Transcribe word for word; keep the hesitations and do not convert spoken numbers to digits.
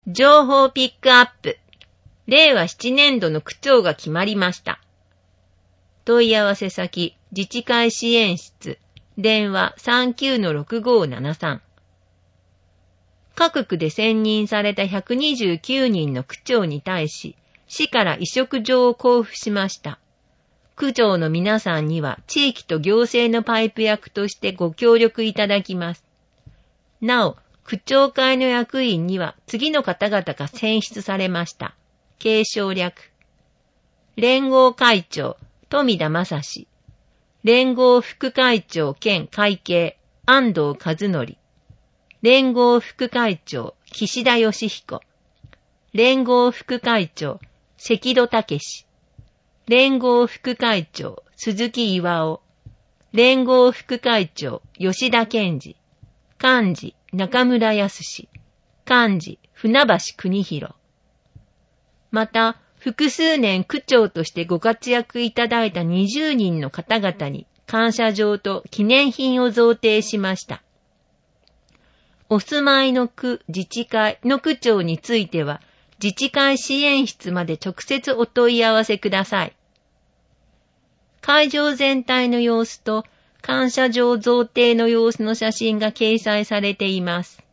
情報ピックアップ。れいわななねんどの区長が決まりました。問い合わせ先、自治会支援室、電話 さんきゅうのろくごーななさん。各区で選任されたひゃくにじゅうきゅうにんの区長に対し、市から委嘱状を交付しました。区長の皆さんには地域と行政のパイプ役としてご協力いただきます。なお、区長会の役員には次の方々が選出されました。継承略。連合会長、富田正史。連合副会長兼会計、安藤和則。連合副会長、岸田義彦。連合副会長、関戸武史。連合副会長、鈴木巌。連合副会長、吉田健二。幹事、中村康史。幹事、船橋邦弘。また、複数年区長としてご活躍いただいたにじゅうにんの方々に感謝状と記念品を贈呈しました。お住まいの区自治会の区長については、自治会支援室まで直接お問い合わせください。会場全体の様子と感謝状贈呈の様子の写真が掲載されています。